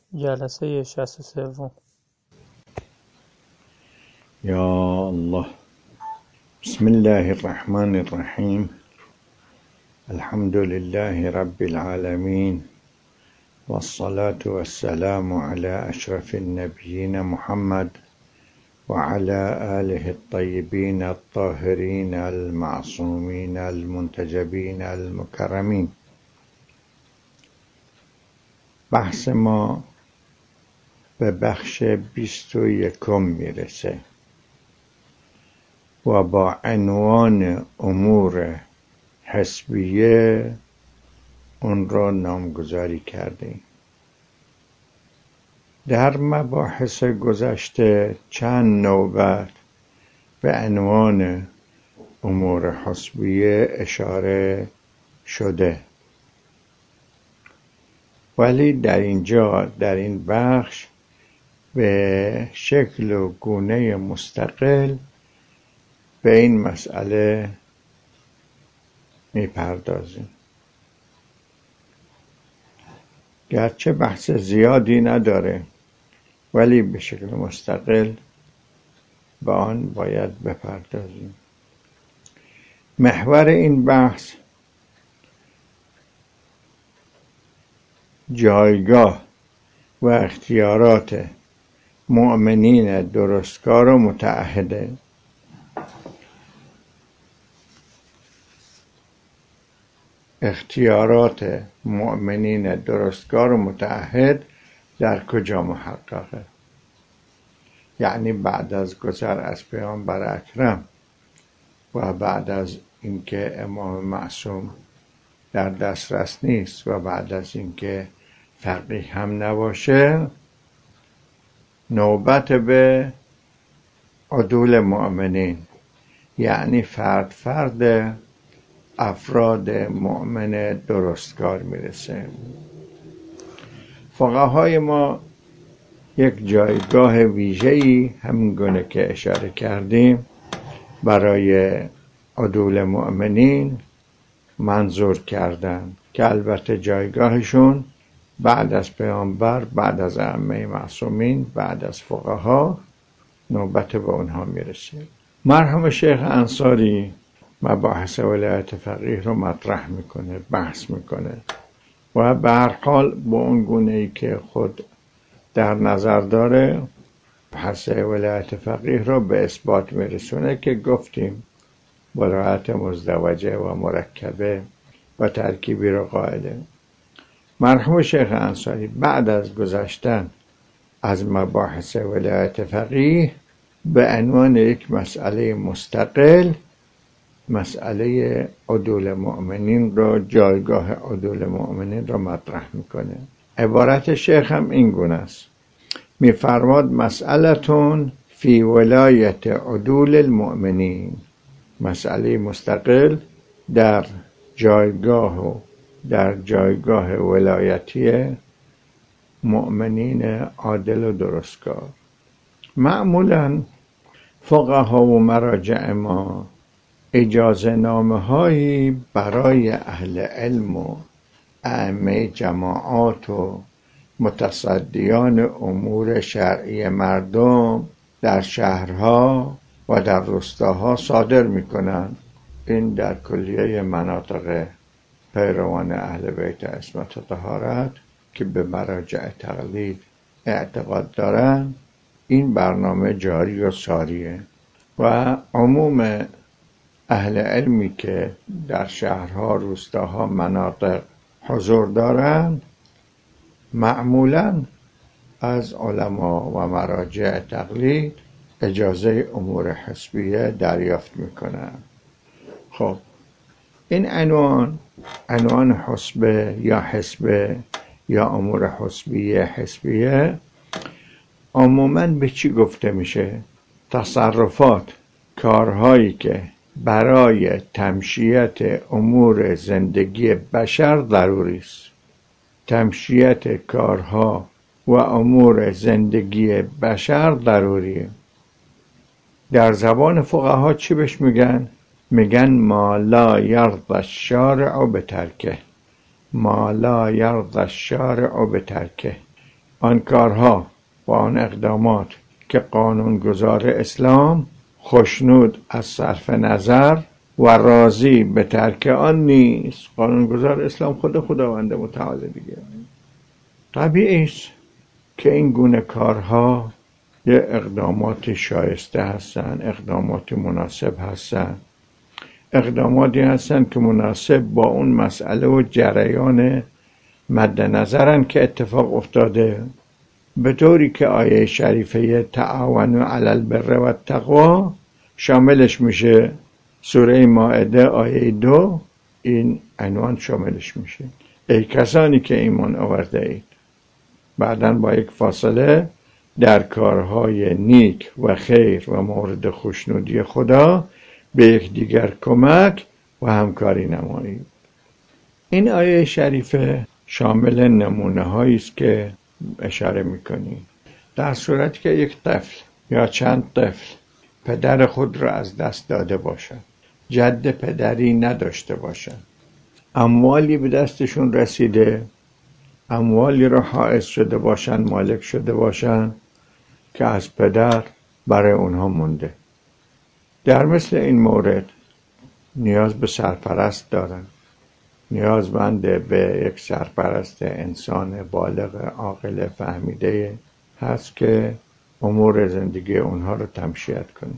جلسه 63. یا الله. بسم الله الرحمن الرحیم. الحمد لله رب العالمین والصلاة والسلام على اشرف النبیین محمد وعلى آله الطیبین الطاهرین المعصومین المنتجبین المکرمین. بحث ما به بخش 21 میرسه و با عنوان امور حسبیه اون را نامگذاری کردیم. در مباحث گذشته چند نوبت به عنوان امور حسبیه اشاره شده، ولی در اینجا در این بخش به شکل و گونه مستقل به این مسئله میپردازیم. گرچه بحث زیادی نداره ولی به شکل مستقل به آن باید بپردازیم. محور این بحث جایگاه و اختیارات مؤمنین درستکار و متعهده. اختیارات مؤمنین درستکار و متعهد در کجا محققه؟ یعنی بعد از گذر از پیامبر اکرم و بعد از اینکه امام معصوم در دسترس نیست و بعد از اینکه فقیه هم نباشه، نوبت به عدول مؤمنین، یعنی فرد افراد مؤمن درستکار میرسه. فقهای ما یک جایگاه ویژه‌ای همینگونه که اشاره کردیم برای عدول مؤمنین منظور کردن که البته جایگاهشون بعد از پیامبر، بعد از ائمه معصومین، بعد از فقها نوبت به اونها میرسه. مرحوم شیخ انصاری مباحث ولایت فقیه رو مطرح میکنه، بحث میکنه و به هر حال با اون گونه‌ای که خود در نظر داره بحث ولایت فقیه رو به اثبات میرسونه که گفتیم ولایت مزدوجه و مرکبه و ترکیبی رو قائله. مرحوم شیخ انصاری بعد از گذشتن از مباحث ولایت فقیه به عنوان یک مسئله مستقل مسئله عدول مؤمنین را، جایگاه عدول مؤمنین را مطرح میکنه. عبارت شیخ هم این گونه است، میفرماد مسئلتون فی ولایت عدول المؤمنین، مسئله مستقل در جایگاه ولایتی مؤمنین عادل و درستکار. معمولا فقها و مراجع ما اجازه نامه هایی برای اهل علم و ائمه جماعات و متصدیان امور شرعی مردم در شهرها و در روستاها صادر میکنند. این در کلیه مناطق پیروان اهل بیت عصمت و طهارت که به مراجع تقلید اعتقاد دارند این برنامه جاری و ساریه و عموم اهل علمی که در شهرها، روستاها، مناطق حضور دارند معمولاً از علما و مراجع تقلید اجازه امور حسبیه دریافت میکنند. خب این عنوان حسبه یا حسبه یا امور حسبیه عموماً به چی گفته میشه؟ تصرفات، کارهایی که برای تمشیت امور زندگی بشر ضروری است. تمشیت کارها و امور زندگی بشر ضروریه. در زبان فقها چی بهش میگن؟ میگن ما لا یرضی الشارع بترکه، ما لا یرضی الشارع بترکه، آن کارها و آن اقدامات که قانونگذار اسلام خوشنود از صرف نظر و راضی به ترک آن نیست. قانونگذار اسلام خود خداوند متعال دیگه. طبیعی است که این گونه کارها یه اقدامات شایسته هستن، اقدامات مناسب هستن، اقداماتی هستن که مناسب با اون مسئله و جریان مد نظرن که اتفاق افتاده، به طوری که آیه شریفه تعاونوا علی البر و التقوا شاملش میشه. سوره مائده آیه 2 این عنوان شاملش میشه: ای کسانی که ایمان آورده اید. بعداً با یک فاصله: در کارهای نیک و خیر و مورد خوشنودی خدا به یکدیگر کمک و همکاری نمایید. این آیه شریفه شامل نمونه هایی است که اشاره میکنی. در صورتی که یک طفل یا چند طفل پدر خود را از دست داده باشند، جد پدری نداشته باشند، اموالی به دستشون رسیده، اموالی را حائز شده باشند، مالک شده باشند که از پدر برای اونها مونده، در مثل این مورد نیاز به سرپرست دارن، نیازمند به یک سرپرست انسان بالغ عاقل فهمیده هست که امور زندگی اونها رو تمشیت کنه.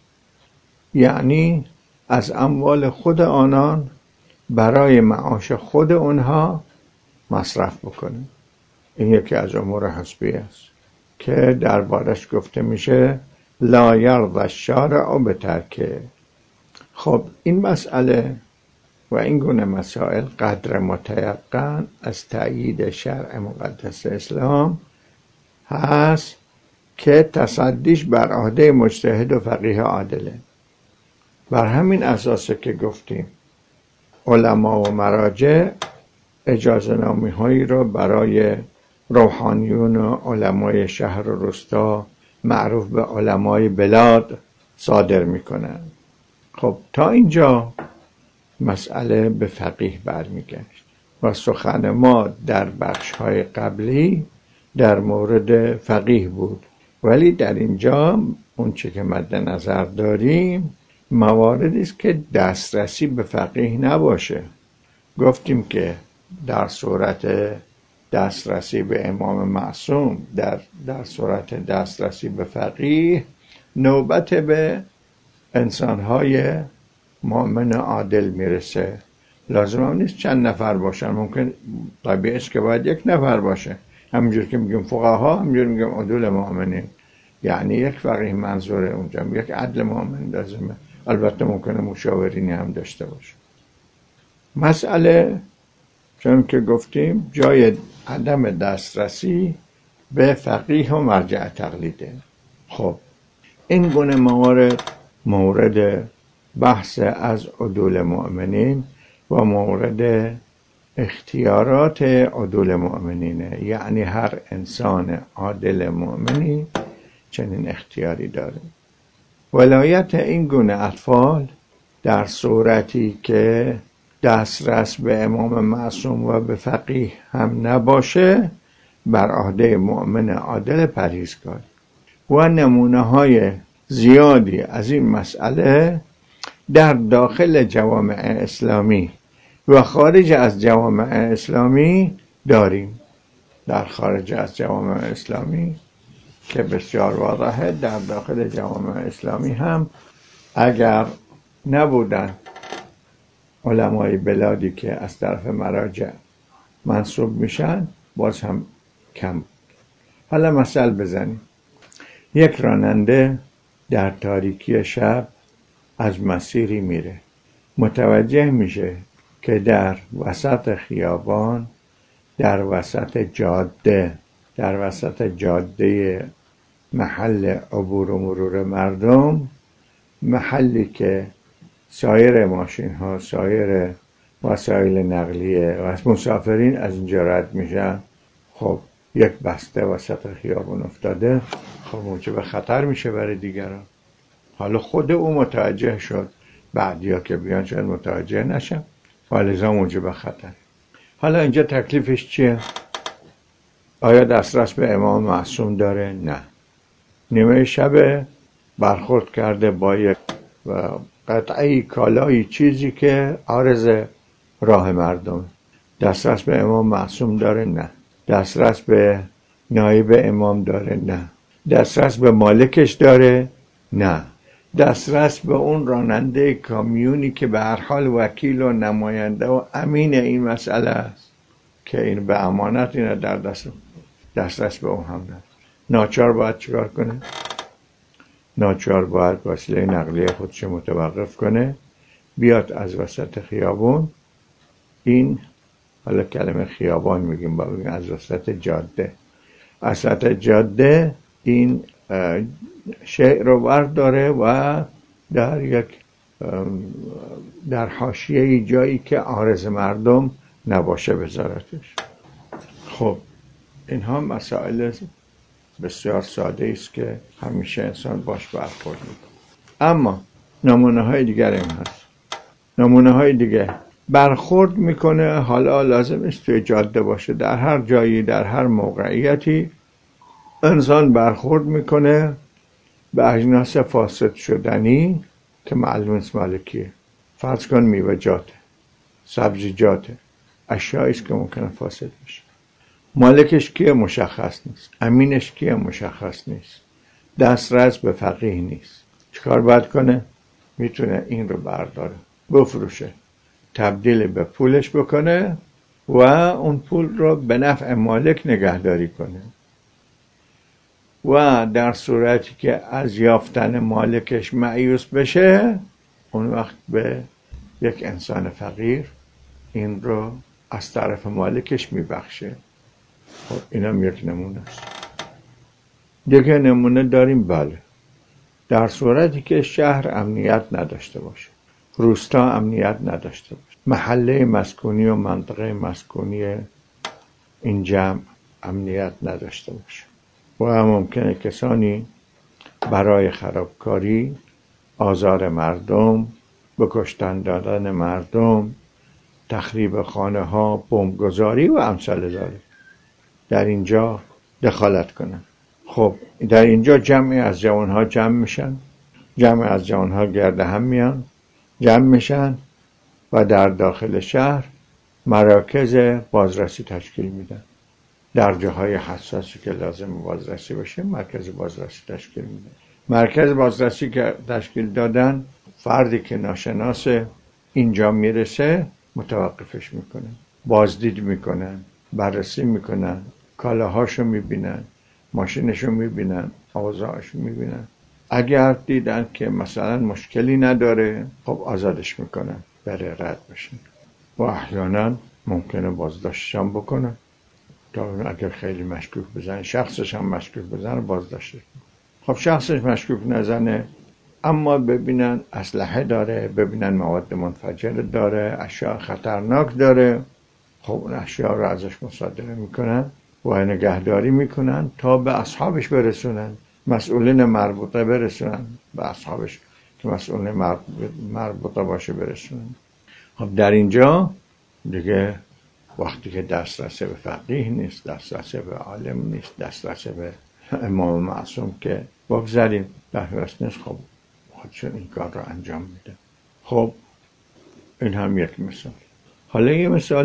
یعنی از اموال خود آنان برای معاش خود اونها مصرف بکنه. این یکی از امور حسبی است که دربارش گفته میشه لا یرضی الشارع بترکه. خب این مسئله و این گونه مسائل قدر متیقن از تأیید شرع مقدس اسلام هست که تصدیش بر عهده مجتهد و فقیه عادله. بر همین اساسه که گفتیم علما و مراجع اجازه نامی هایی را برای روحانیون و علمای شهر و روستا معروف به علمای بلاد صادر میکنند. خب تا اینجا مسئله به فقیه برمیگشت و سخن ما در بخش‌های قبلی در مورد فقیه بود، ولی در اینجا اون چه که مد نظر داریم مواردی است که دسترسی به فقیه نباشه. گفتیم که در صورت دسترسی به امام معصوم، در صورت دسترسی به فقیه، نوبت به انسان‌های مؤمن عادل میرسه. لازم هم نیست چند نفر باشن، ممکن طبیعی است که باید یک نفر باشه. همینجور که میگیم فقها، همینجور میگیم عدول مؤمنین، یعنی یک فقیه منظور اونجا، یک عدل مؤمن لازمه. البته ممکنه مشاورینی هم داشته باشه. مسئله چون که گفتیم جای عدم دسترسی به فقیه و مرجع تقلیده. خب این گونه مورد بحث از عدول مؤمنین و مورد اختیارات عدول مؤمنینه، یعنی هر انسان عادل مؤمنی چنین اختیاری داره. ولایت این گونه اطفال در صورتی که دسترس به امام معصوم و به فقیه هم نباشه بر عهده مؤمن عادل پرهیزکار. و نمونه های زیادی از این مسئله در داخل جوامع اسلامی و خارج از جوامع اسلامی داریم. در خارج از جوامع اسلامی که بسیار واضحه، در داخل جوامع اسلامی هم اگر نبودن علمای بلادی که از طرف مراجع منصوب میشن باز هم کم. حالا مثال بزنیم. یک راننده در تاریکی شب از مسیری میره، متوجه میشه که در وسط خیابان، در وسط جاده محل عبور و مرور مردم، محلی که سایر ماشین ها، سایر وسایل نقلیه و مسافرین از اینجا رد میشن، خب یک بسته وسط خیابان افتاده، خب موجب خطر میشه برای دیگران. حالا خود او متوجه شد، بعدیا که بیان شاید متوجه نشن، و لذا موجب خطر. حالا اینجا تکلیفش چیه؟ آیا دسترس به امام معصوم داره؟ نه. نیمه شب برخورد کرده با یک قطعه کالایی، چیزی که عارض راه مردم، دسترس به امام معصوم داره؟ نه. دسترس به نایب امام داره؟ نه. دسترس به مالکش داره؟ نه. دسترس به اون راننده کامیونی که به هر حال وکیل و نماینده و امین این مسئله است که این به امانت اینه در دسترس به اون هم نه. ناچار باید چیکار کنه؟ ناچار باید وسیله نقلیه خودش متوقف کنه، بیاد از وسط خیابون، این حالا کلمه خیابان میگیم، با بگیم از وسط جاده، وسط جاده این شیء رو برداره و در حاشیه جایی که عارض مردم نباشه بذارتش. خب اینها مسائل بسیار ساده است که همیشه انسان باش برخورد میکنه. اما نمونه های دیگر هم هست. نمونه های دیگه برخورد میکنه، حالا لازم است توی جاده باشه، در هر جایی، در هر موقعیتی انسان برخورد میکنه به اجناس فاسد شدنی که معلوم است مالکیه. فرض کن میوه‌جاته، سبزیجاته، اشیایی است که ممکنه فاسد بشه. مالکش کیه؟ مشخص نیست. امینش کیه؟ مشخص نیست. دسترس به فقیه نیست. چیکار باید کنه؟ میتونه این رو برداره، بفروشه، تبدیل به پولش بکنه و اون پول رو به نفع مالک نگهداری کنه و در صورتی که از یافتن مالکش مایوس بشه، اون وقت به یک انسان فقیر این رو از طرف مالکش میبخشه. خب اینم یک نمونه است. دیگه نمونه داریم. بله، در صورتی که شهر امنیت نداشته باشه، روستا امنیت نداشته باشه، محله مسکونی و منطقه مسکونی این جمع امنیت نداشته باشه و ممکنه کسانی برای خرابکاری، آزار مردم، به کشتن دادن مردم، تخریب خانه ها، بمبگذاری و امثال ذلک در اینجا دخالت کنن. خب در اینجا جمعی از جوانها جمع میشن، جمعی از جوانها گرد هم میان، جمع میشن و در داخل شهر مراکز بازرسی تشکیل میدن. در جاهای حساسی که لازم بازرسی باشه مرکز بازرسی تشکیل میدن. مرکز بازرسی که تشکیل دادن، فردی که ناشناس اینجا میرسه متوقفش میکنن، بازدید میکنن، بررسی میکنن، کالاهاشو میبینن، ماشینشو میبینن، اوضاعشو میبینن. اگر دیدن که مثلا مشکلی نداره، خب آزادش میکنن بره رد بشه و احیانا ممکنه بازداشتش هم بکنن تا اگر خیلی مشکوک بزنه، شخصش هم مشکوک بزنه بازداشتش. خب شخصش مشکوک نزنه اما ببینن اسلحه داره، ببینن مواد منفجر داره، اشیاء خطرناک داره، خب اون اشیاء رو ازش مصادره میکنن و نگهداری میکنن تا به اصحابش برسونن، مسئولین مربوطه برسونن، به اصحابش که مسئولین مربوطه باشه برسونن. خب در اینجا دیگه وقتی که دسترسی به فقیه نیست، دسترسی به عالم نیست، دسترسی به امام معصوم که بگذاریم در حوست نیست، خب خودشون این کار رو انجام میده. خب این هم یک مثال. حالا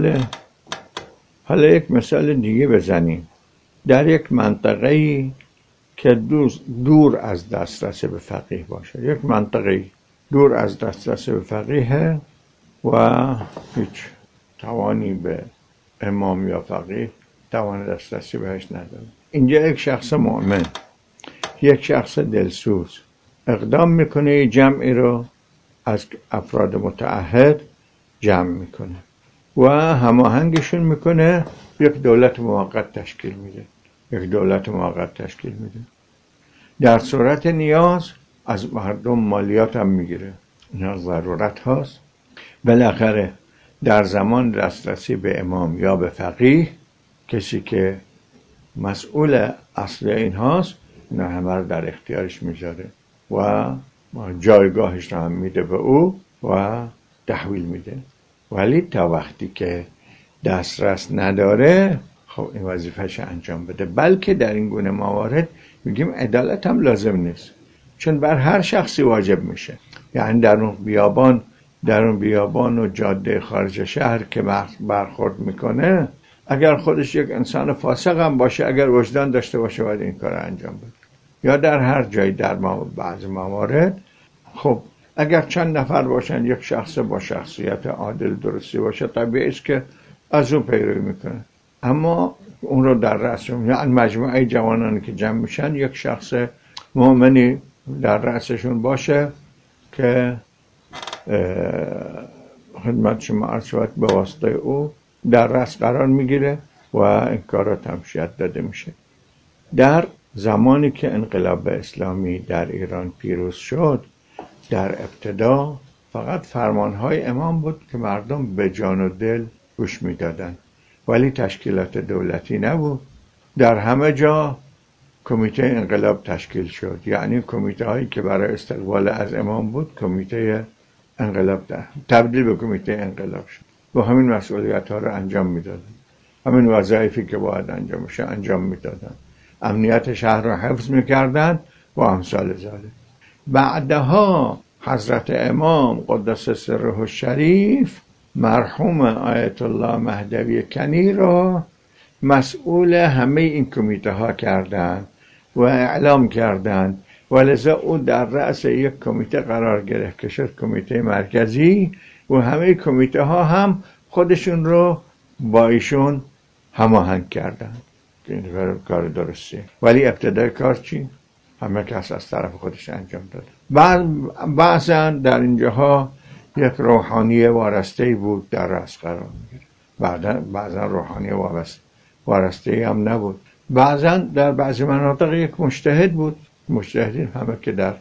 یک مثال دیگه بزنیم. در یک منطقه‌ای که دور از دسترس به فقیه باشه، یک منطقه‌ای دور از دسترس به فقیه و هیچ توانی به امام یا فقیه توان دسترسی بهش نداره. اینجا یک شخص مؤمن، یک شخص دلسوز اقدام میکنه، جمعی رو از افراد متعهد جمع میکنه و هماهنگشون میکنه، یک دولت موقت تشکیل میده. در صورت نیاز از مردم مالیات هم میگیره. اینا ضرورت هاست. بالاخره در زمان دسترسی به امام یا به فقیه، کسی که مسئول اصل این هاست، اینا همه رو در اختیارش میذاره و جایگاهش رو هم میده به او و تحویل میده. ولی تا وقتی که دسترس نداره، خب این وظیفه‌ش انجام بده. بلکه در این گونه موارد میگیم عدالت هم لازم نیست، چون بر هر شخصی واجب میشه. یعنی در اون بیابان و جاده خارج شهر که برخورد میکنه، اگر خودش یک انسان فاسق هم باشه، اگر وجدان داشته باشه باید این کار انجام بده. یا در هر جایی در بعض موارد خب اگر چند نفر باشن، یک شخص با شخصیت عادل درستی باشه، طبیعی است که از اون پیروی میکنه. اما اون رو در رأسشون، یعنی مجموعه جوانانی که جمع میشن، یک شخص مؤمنی در رأسشون باشه که خدمت شما عرض شود به واسطه او در رأس قرار میگیره و این کارا تمشیت داده میشه. در زمانی که انقلاب اسلامی در ایران پیروز شد، در ابتدا فقط فرمانهای امام بود که مردم به جان و دل گوش میدادن، ولی تشکیلات دولتی نبود. در همه جا کمیته انقلاب تشکیل شد، یعنی کمیته هایی که برای استقبال از امام بود، کمیته انقلاب تبدیل به کمیته انقلاب شد و همین مسئولیت ها رو انجام میدادن، همین وظایفی که باید انجام بشه انجام میدادن، امنیت شهر رو حفظ میکردن و امثال ذالک. بعدها حضرت امام قدس سره الشریف مرحوم آیت الله مهدوی کنی رو مسئول همه این کمیته ها کردن و اعلام کردن و لذا او در رأس یک کمیته قرار گرفت که شد کمیته مرکزی و همه کمیته ها هم خودشون رو با ایشون هماهنگ کردن. این کار درسته، ولی ابتدای کار چی؟ همه کس از طرف خودش انجام داد. بعضا در اینجاها یک روحانی وارسته بود در رأس قرار میگیره، بعضا روحانی وارسته هم نبود، بعضا در بعضی مناطق یک مجتهد بود. مجتهدین همه که در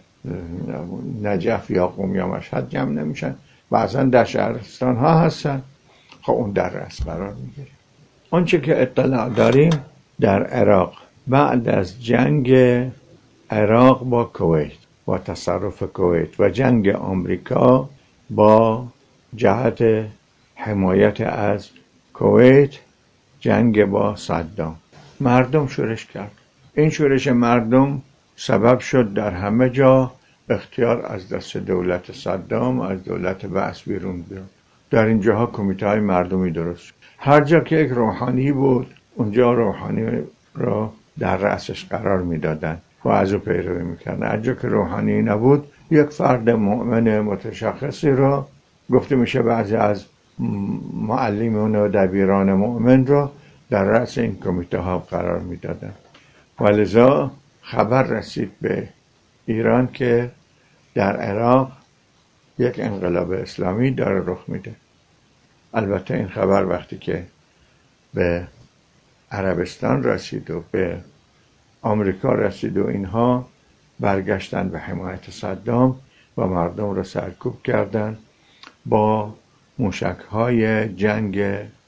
نجف یا قم یا مشهد جمع نمیشن، بعضا در شهرستان ها هستن. خب اون در رأس قرار میگیره. آنچه که اطلاع داریم در عراق بعد از جنگ عراق با کویت و تصرف کویت و جنگ آمریکا با جهت حمایت از کویت، جنگ با صدام، مردم شورش کرد. این شورش مردم سبب شد در همه جا اختیار از دست دولت صدام، از دولت بعث بیرون بیاد. در این جاها کمیته های مردمی درست شد. هر جا که یک روحانی بود، اونجا روحانی را در رأسش قرار میدادن و از او پیروی میکردن. هر جا که روحانی نبود، یک فرد مؤمن متشخصی را، گفته میشه بعضی از معلمون و دبیران مؤمن را، در رأس این کمیته ها قرار میدادن. ولذا خبر رسید به ایران که در عراق یک انقلاب اسلامی داره رخ میده. البته این خبر وقتی که به عربستان رسید و به آمریکا رسید و اینها برگشتن به حمایت صدام و مردم را سرکوب کردن، با موشک‌های جنگ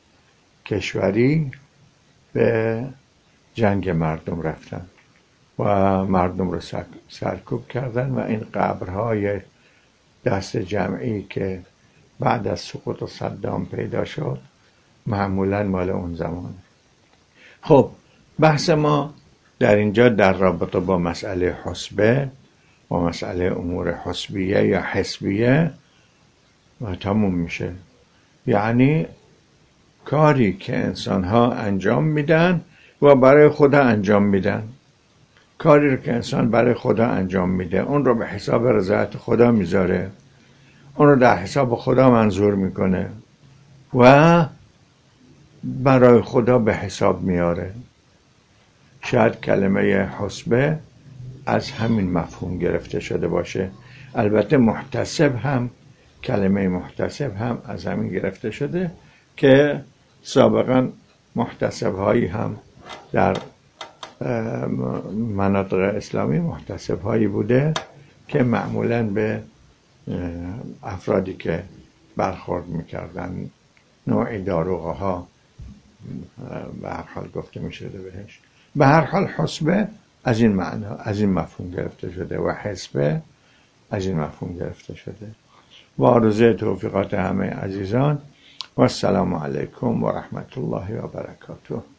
کشوری به جنگ مردم رفتن و مردم را سرکوب کردن و این قبرهای دست جمعی که بعد از سقوط صدام پیدا شد معمولاً مال اون زمان. خب بحث ما در اینجا در رابطه با مسئله حسبه و مسئله امور حسبیه یا حسبیه و تموم میشه. یعنی کاری که انسان ها انجام میدن و برای خدا انجام میدن. کاری رو که انسان برای خدا انجام میده، اون رو به حساب رضایت خدا میذاره، اون رو در حساب خدا منظور میکنه و برای خدا به حساب میاره. شاید کلمه حسبه از همین مفهوم گرفته شده باشه. البته محتسب هم، کلمه محتسب هم از همین گرفته شده که سابقا محتسب هایی هم در مناطق اسلامی محتسب هایی بوده که معمولاً به افرادی که برخورد میکردن، نوعی داروغه ها به هر حال گفته میشده بهش. به هر حال حسبه از این معنا، از این مفهوم گرفته شده و حسبه از این مفهوم گرفته شده. با آرزوی توفیقات همه عزیزان و السلام علیکم و رحمت الله و برکاته.